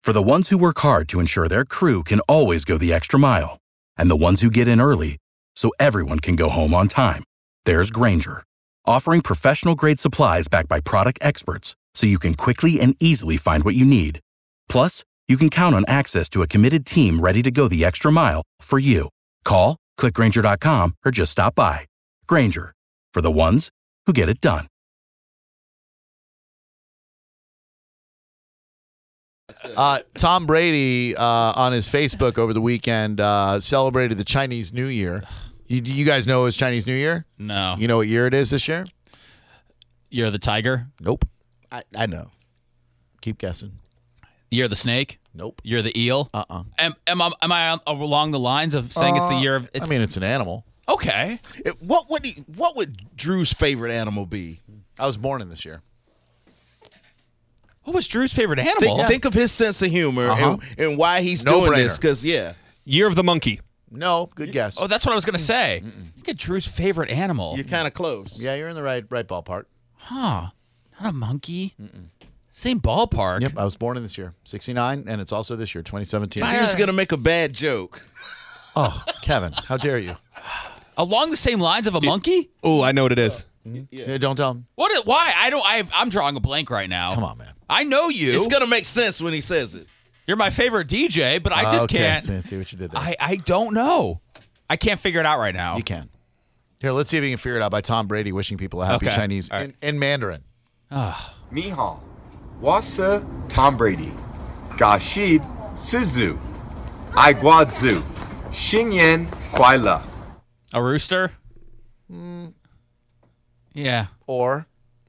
For the ones who work hard to ensure their crew can always go the extra mile, and the ones who get in early so everyone can go home on time, there's Grainger, offering professional-grade supplies backed by product experts so you can quickly and easily find what you need. Plus, you can count on access to a committed team ready to go the extra mile for you. Call, click Grainger.com, or just stop by. Grainger, for the ones who get it done. Tom Brady on his Facebook over the weekend celebrated the Chinese New Year. You guys know it's Chinese New Year? No. You know what year it is this year? Year of the tiger? Nope. I know. Keep guessing. Year of the snake? Nope. Year of the eel? Am I along the lines of saying it's the year of... it's an animal. Okay. What would Drew's favorite animal be? I was born in this year. What was Drew's favorite animal? Think of his sense of humor and why he's No doing brainer. this. Because, Year of the monkey. No, good guess. Oh, that's what I was going to say. Look at Drew's favorite animal. you're kind of close. Yeah, you're in the right ballpark. Huh. Not a monkey. Same ballpark. Yep, I was born in this year, 69, and it's also this year, 2017. He was going to make a bad joke. Oh, Kevin, how dare you? Along the same lines of a monkey? Oh, I know what it is. Yeah, don't tell him. Why? I'm drawing a blank right now. Come on, man. I know you. It's going to make sense when he says it. You're my favorite DJ, but I just can't. See what you did there. I don't know. I can't figure it out right now. You can. Here, let's see if you can figure it out by Tom Brady wishing people a happy Okay. Chinese in Mandarin. 你好，我是 Tom Brady，感谢师祖，爱国主，新年快乐。 A rooster? Yeah. Or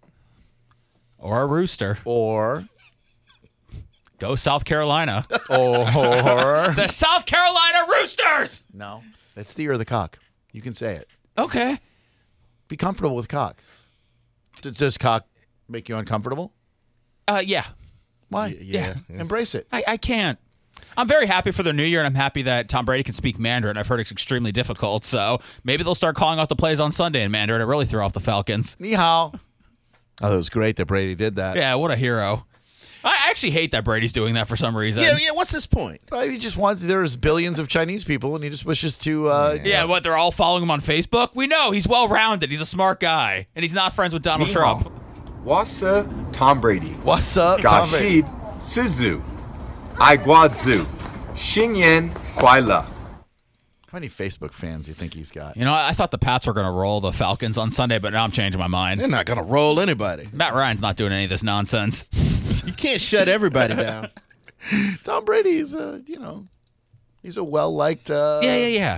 a rooster. Or Go South Carolina. The South Carolina Roosters! No, it's the year of the cock. You can say it. Okay. Be comfortable with cock. Does cock make you uncomfortable? Yeah. Why? Yeah. Embrace it. I can't. I'm very happy for their new year, and I'm happy that Tom Brady can speak Mandarin. I've heard it's extremely difficult, so maybe they'll start calling out the plays on Sunday in Mandarin to really throw off the Falcons. Ni hao. Oh, that was great that Brady did that. Yeah, what a hero. I actually hate that Brady's doing that for some reason. Yeah, what's his point? Well, he just wants, there's billions of Chinese people, and he just wishes to... What, they're all following him on Facebook? We know, he's well-rounded. He's a smart guy, and he's not friends with Donald 你好 Trump. 我是 Tom Brady， What's up, 感 Tom Brady? 谢师祖，爱国主，新年快乐。 How many Facebook fans do you think he's got? You know, I thought the Pats were going to roll the Falcons on Sunday, but now I'm changing my mind. They're not going to roll anybody. Matt Ryan's not doing any of this nonsense. You can't shut everybody down. Tom Brady is he's a well-liked... Yeah.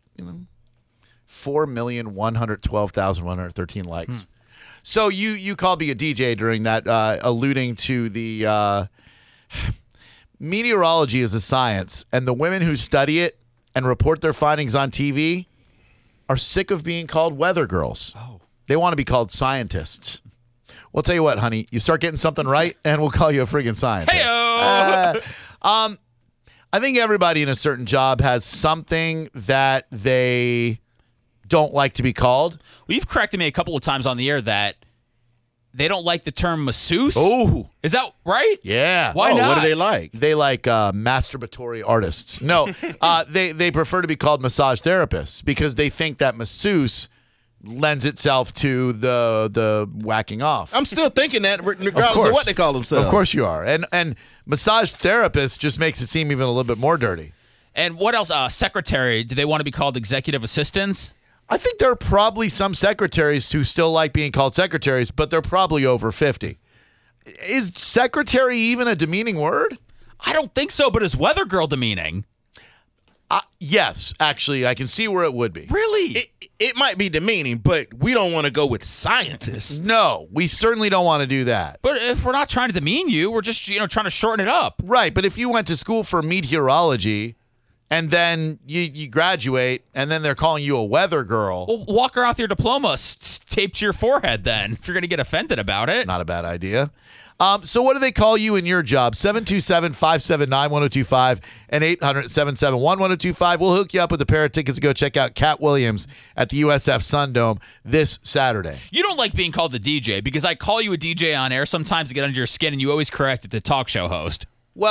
4,112,113 likes. So you called me a DJ during that, alluding to the meteorology is a science, and the women who study it and report their findings on TV are sick of being called weather girls. Oh. They want to be called scientists. Well, tell you what, honey, you start getting something right, and we'll call you a friggin' scientist. Hey-o! I think everybody in a certain job has something that they don't like to be called. Well, you've corrected me a couple of times on the air that they don't like the term masseuse. Oh. Is that right? Yeah. Why not? What do they like? They like masturbatory artists. No, they prefer to be called massage therapists because they think that masseuse lends itself to the whacking off. I'm still thinking that regardless of what they call themselves. Of course you are. And massage therapist just makes it seem even a little bit more dirty. And what else? Secretary, do they want to be called executive assistants? I think there are probably some secretaries who still like being called secretaries, but they're probably over 50. Is secretary even a demeaning word? I don't think so, but is weather girl demeaning? Yes, actually, I can see where it would be. Really? It might be demeaning, but we don't want to go with scientists. No, we certainly don't want to do that. But if we're not trying to demean you, we're just, trying to shorten it up. Right, but if you went to school for meteorology and then you graduate and then they're calling you a weather girl. Well, walk around with your diploma taped to your forehead then, if you're going to get offended about it. Not a bad idea. So what do they call you in your job? 727-579-1025 and 800-771-1025. We'll hook you up with a pair of tickets to go check out Cat Williams at the USF Sundome this Saturday. You don't like being called the DJ because I call you a DJ on air sometimes to get under your skin and you always correct it to talk show host. Well,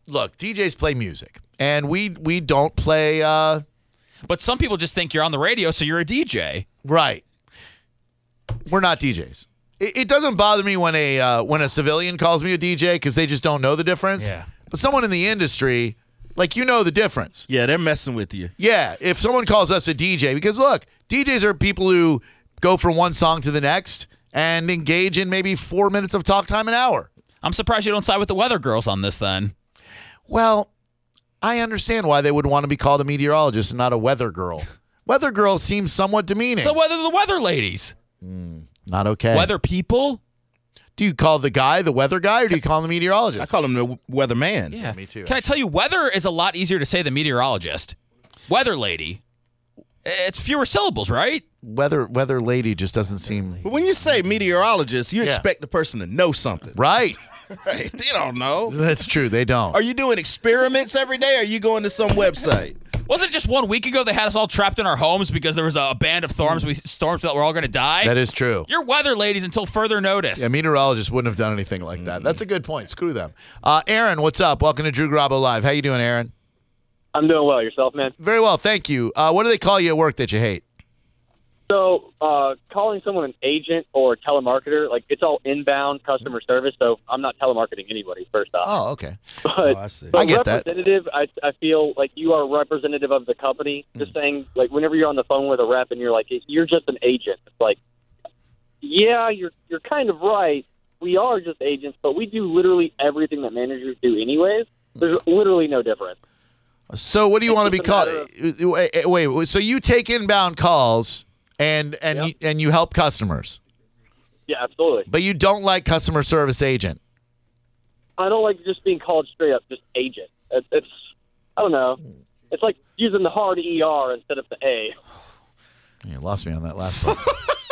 look, DJs play music, and we don't play. But some people just think you're on the radio, so you're a DJ. Right. We're not DJs. It doesn't bother me when a civilian calls me a DJ because they just don't know the difference. Yeah. But someone in the industry, like, you know the difference. Yeah, they're messing with you. Yeah. If someone calls us a DJ, because look, DJs are people who go from one song to the next and engage in maybe 4 minutes of talk time an hour. I'm surprised you don't side with the weather girls on this then. Well, I understand why they would want to be called a meteorologist and not a weather girl. Weather girl seems somewhat demeaning. So whether the weather ladies. Not okay. Weather people? Do you call the guy the weather guy, or do you call him the meteorologist? I call him the weatherman. Yeah. Me too. Can I tell you, weather is a lot easier to say than meteorologist. Weather lady. It's fewer syllables, right? Weather lady just doesn't seem But when you say meteorologist, you expect the person to know something. right. Right? They don't know. That's true. They don't. Are you doing experiments every day, or are you going to some website? Wasn't it just 1 week ago they had us all trapped in our homes because there was a band of storms that were all going to die? That is true. You're weather ladies until further notice. Yeah, meteorologists wouldn't have done anything like that. That's a good point. Screw them. Aaron, what's up? Welcome to Drew Garabo Live. How you doing, Aaron? I'm doing well. Yourself, man? Very well, thank you. What do they call you at work that you hate? So, calling someone an agent or telemarketer, like, it's all inbound customer service, so I'm not telemarketing anybody, first off. Oh, okay. But, I see. but I get that. representative, I feel like you are representative of the company. Just saying, like, whenever you're on the phone with a rep and you're like, you're just an agent, it's like, yeah, you're kind of right. We are just agents, but we do literally everything that managers do anyways. There's literally no difference. So what do you want to be just a called? matter Wait. So you take inbound calls and you help customers, Yeah, absolutely. but you don't like customer service agent. I don't like just being called straight up just agent. It's I don't know. It's like using the hard ER instead of the A. You lost me on that last part.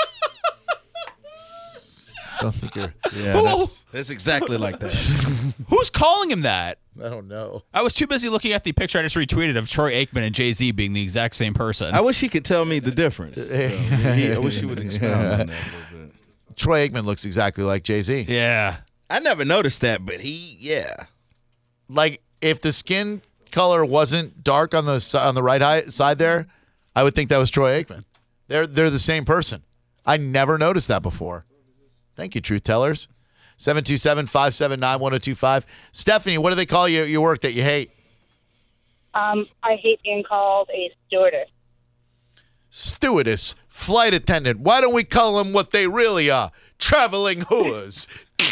Don't think you're. Yeah, that's exactly like that. Who's calling him that? I don't know. I was too busy looking at the picture I just retweeted of Troy Aikman and Jay-Z being the exact same person. I wish he could tell me the difference. I wish he would expound on that a little bit. Troy Aikman looks exactly like Jay-Z. Yeah. I never noticed that, but yeah. Like, if the skin color wasn't dark on the right side there, I would think that was Troy Aikman. They're the same person. I never noticed that before. Thank you, Truth Tellers. 727-579-1025. Stephanie, what do they call you at your work that you hate? I hate being called a stewardess. Stewardess, flight attendant. Why don't we call them what they really are? Traveling whores.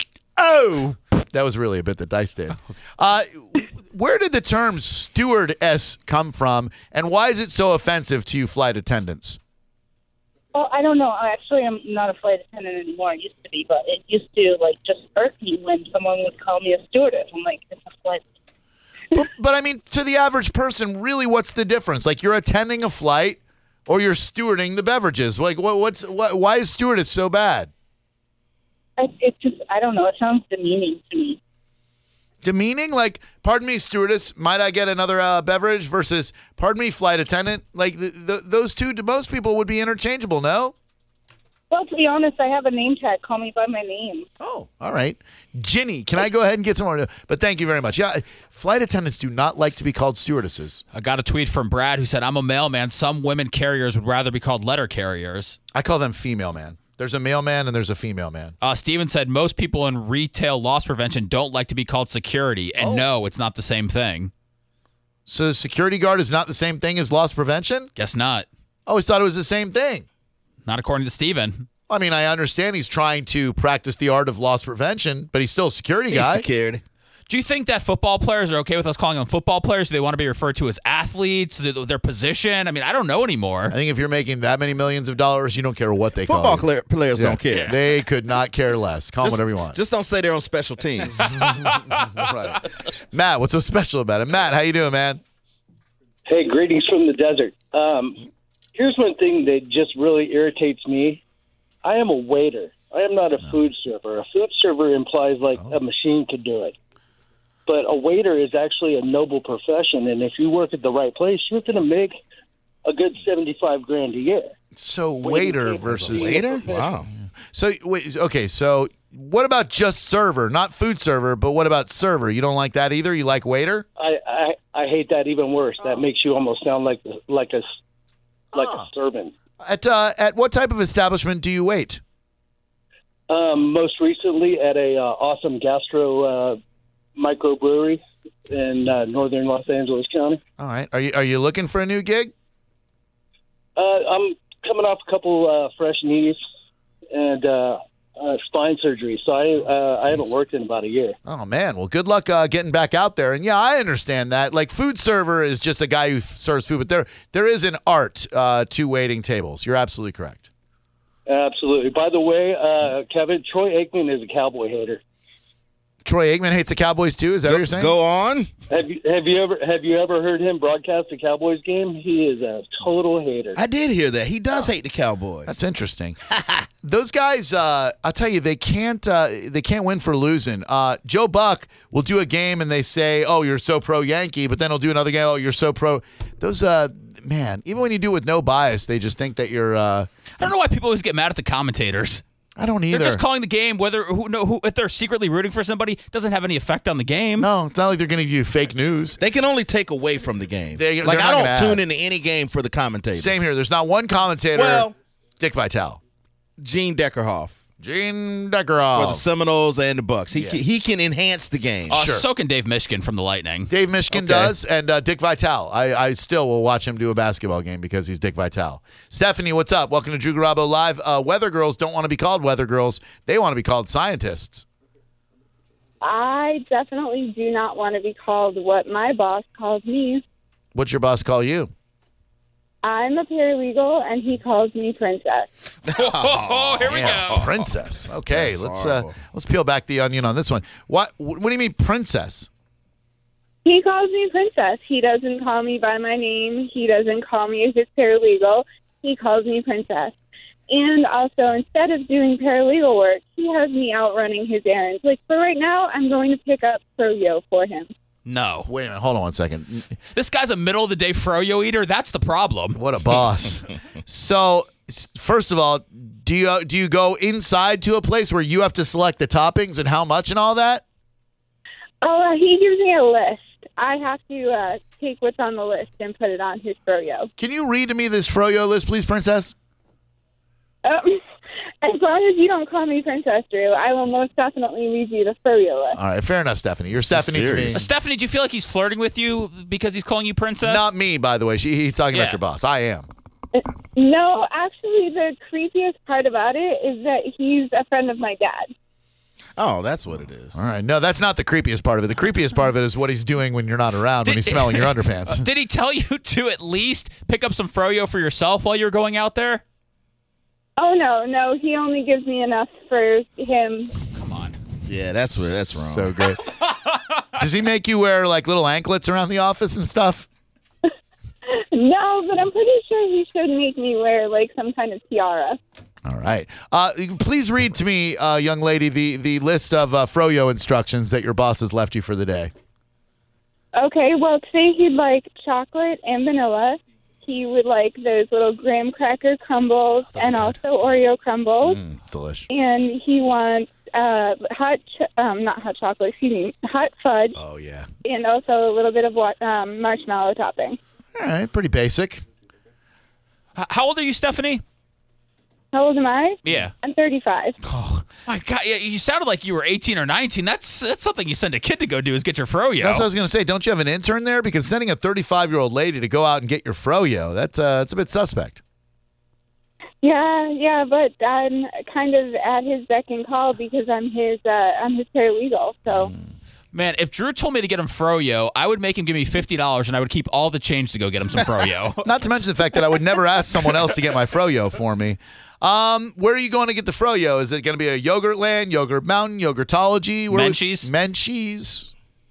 Oh, that was really a bit that Dice did. Where did the term stewardess come from, and why is it so offensive to you flight attendants? Well, I don't know. Actually, I'm not a flight attendant anymore. I used to be, but it used to, just irk me when someone would call me a stewardess. I'm like, it's a flight. But I mean, to the average person, really, what's the difference? Like, you're attending a flight or you're stewarding the beverages. Like, why is stewardess so bad? I don't know. It sounds demeaning to me. Demeaning? Like, pardon me, stewardess, might I get another beverage? Versus, pardon me, flight attendant. Like, those two, to most people, would be interchangeable, no? Well, to be honest, I have a name tag. Call me by my name. Oh, all right. Ginny, can I go ahead and get some more? But thank you very much. Yeah, flight attendants do not like to be called stewardesses. I got a tweet from Brad who said, I'm a mailman. Some women carriers would rather be called letter carriers. I call them female man. There's a mailman and there's a female man. Steven said, most people in retail loss prevention don't like to be called security. And no, it's not the same thing. So security guard is not the same thing as loss prevention? Guess not. I always thought it was the same thing. Not according to Steven. I mean, I understand he's trying to practice the art of loss prevention, but he's still a security guy. Security. Do you think that football players are okay with us calling them football players? Do they want to be referred to as athletes, their position? I mean, I don't know anymore. I think if you're making that many millions of dollars, you don't care what they call Football you. players don't care. They could not care less. Call them whatever you want. Just don't say they're on special teams. Right. Matt, what's so special about it? Matt, how you doing, man? Hey, greetings from the desert. Here's one thing that just really irritates me. I am a waiter. I am not a food server. A food server implies a machine could do it. But a waiter is actually a noble profession, and if you work at the right place, you're going to make a good $75,000 a year. So waiter versus waiter? Wow. So wait, okay. So What about just server? Not food server, but what about server? You don't like that either? You like waiter? I hate that even worse. That makes you almost sound like a servant. At what type of establishment do you wait? Most recently at a awesome gastro microbrewery in northern Los Angeles County. All right. Are you looking for a new gig? I'm coming off a couple fresh knees and spine surgery, so I haven't worked in about a year. Oh, man. Well, good luck getting back out there. And, yeah, I understand that. Like, food server is just a guy who serves food, but there is an art to waiting tables. You're absolutely correct. Absolutely. By the way, Kevin, Troy Aikman is a Cowboy hater. Troy Aikman hates the Cowboys, too? Is that what you're saying? Go on. Have you ever heard him broadcast a Cowboys game? He is a total hater. I did hear that. He does hate the Cowboys. That's interesting. Those guys, I'll tell you, they can't win for losing. Joe Buck will do a game and they say, "Oh, you're so pro Yankee," but then he'll do another game. "Oh, you're so pro." Those, man, even when you do it with no bias, they just think that you're. I don't know why people always get mad at the commentators. I don't either. They're just calling the game. Whether who if they're secretly rooting for somebody doesn't have any effect on the game. No, it's not like they're going to give you fake news. They can only take away from the game. They're like, I not don't gonna tune into any game for the commentators. Same here. There's not one commentator. Well, Dick Vitale. Gene Deckerhoff. Gene Deckerhoff. For the Seminoles and the Bucks. He can enhance the game. Sure. So can Dave Mishkin from the Lightning. Dave Mishkin does, and Dick Vitale. I still will watch him do a basketball game because he's Dick Vitale. Stephanie, what's up? Welcome to Drew Garabo Live. Weather girls don't want to be called weather girls. They want to be called scientists. I definitely do not want to be called what my boss calls me. What's your boss call you? I'm a paralegal, and he calls me princess. Oh, here we go. Princess. Okay, That's let's peel back the onion on this one. What do you mean, princess? He calls me princess. He doesn't call me by my name. He doesn't call me his paralegal. He calls me princess. And also, instead of doing paralegal work, he has me out running his errands. Like, for right now, I'm going to pick up Froyo for him. No. Wait a minute. Hold on one second. This guy's a middle-of-the-day froyo eater. That's the problem. What a boss. So, first of all, do you go inside to a place where you have to select the toppings and how much and all that? Oh, he gives me a list. I have to take what's on the list and put it on his Froyo. Can you read to me this Froyo list, please, Princess? As long as you don't call me Princess, Drew, I will most definitely read you the Froyo list. All right, fair enough, Stephanie. You're Stephanie to me. Stephanie, do you feel like he's flirting with you because he's calling you princess? Not me, by the way. He's talking about your boss. I am. No, actually, the creepiest part about it is that he's a friend of my dad. Oh, that's what it is. All right. No, that's not the creepiest part of it. The creepiest part of it is what he's doing when you're not around, when he's smelling your underpants. Did he tell you to at least pick up some froyo for yourself while you're going out there? Oh, no. He only gives me enough for him. Come on. Yeah, that's wrong. So great. Does he make you wear, like, little anklets around the office and stuff? No, but I'm pretty sure he should make me wear, like, some kind of tiara. All right. Please read to me, young lady, the list of Froyo instructions that your boss has left you for the day. Okay, well, today he'd like chocolate and vanilla. He would like those little graham cracker crumbles and also Oreo crumbles. Delish. And he wants not hot chocolate, excuse me, hot fudge. Oh, yeah. And also a little bit of marshmallow topping. All right, pretty basic. How old are you, Stephanie? How old am I? Yeah. I'm 35. Oh, my God. Yeah, you sounded like you were 18 or 19. That's something you send a kid to go do is get your froyo. That's what I was going to say. Don't you have an intern there? Because sending a 35-year-old lady to go out and get your froyo, that's a bit suspect. Yeah, but I'm kind of at his beck and call because I'm his paralegal, so... Man, if Drew told me to get him froyo, I would make him give me $50 and I would keep all the change to go get him some froyo. Not to mention the fact that I would never ask someone else to get my froyo for me. Where are you going to get the froyo? Is it going to be a Yogurtland, Yogurt Mountain, Yogurtology? Menchie's.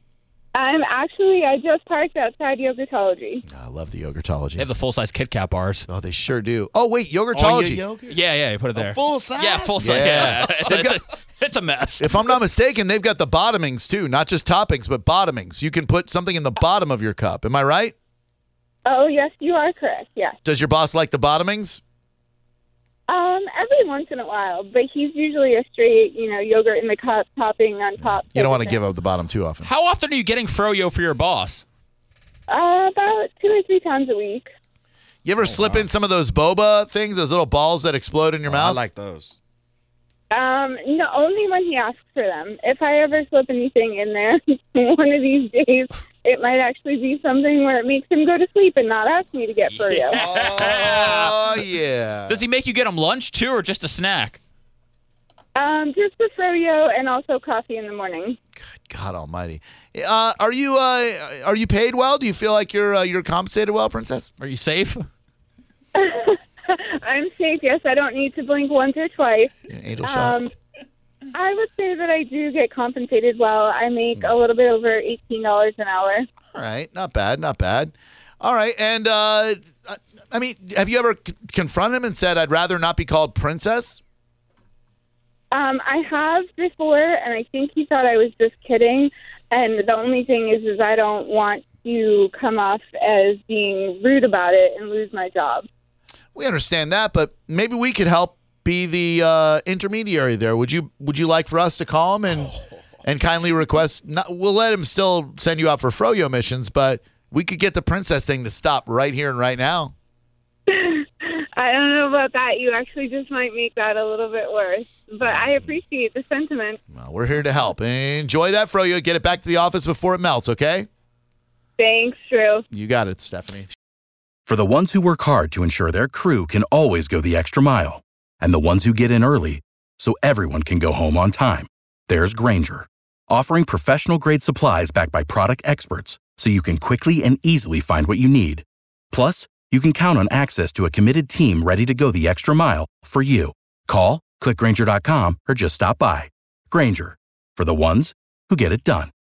I just parked outside Yogurtology. I love the Yogurtology. They have the full-size Kit Kat bars. Oh, they sure do. Oh, wait, Yogurtology. Yeah, you put it there. Full size? Yeah, full size. Yeah. It's a mess. If I'm not mistaken, they've got the bottomings, too. Not just toppings, but bottomings. You can put something in the bottom of your cup. Am I right? Oh, yes, you are correct, yes. Does your boss like the bottomings? Every once in a while, but he's usually a straight, yogurt in the cup, topping on top. You don't want to give up the bottom too often. How often are you getting froyo for your boss? About 2 or 3 times a week. You ever slip in some of those boba things, those little balls that explode in your mouth? I like those. No, only when he asks for them. If I ever slip anything in there, one of these days, it might actually be something where it makes him go to sleep and not ask me to get froyo. Oh, yeah. Does he make you get him lunch, too, or just a snack? Just the froyo and also coffee in the morning. God almighty. Are you paid well? Do you feel like you're compensated well, Princess? Are you safe? I'm safe, yes. I don't need to blink once or twice. Angel shot. I would say that I do get compensated well. I make a little bit over $18 an hour. All right. Not bad. All right. And, have you ever confronted him and said, I'd rather not be called Princess? I have before, and I think he thought I was just kidding. And the only thing is I don't want to come off as being rude about it and lose my job. We understand that, but maybe we could help be the intermediary there. Would you like for us to call him and kindly request? We'll let him still send you out for froyo missions, but we could get the Princess thing to stop right here and right now. I don't know about that. You actually just might make that a little bit worse. But I appreciate the sentiment. Well, we're here to help. Enjoy that froyo. Get it back to the office before it melts, okay? Thanks, Drew. You got it, Stephanie. For the ones who work hard to ensure their crew can always go the extra mile, and the ones who get in early so everyone can go home on time, there's Grainger, offering professional-grade supplies backed by product experts so you can quickly and easily find what you need. Plus, you can count on access to a committed team ready to go the extra mile for you. Call, click Grainger.com, or just stop by. Grainger, for the ones who get it done.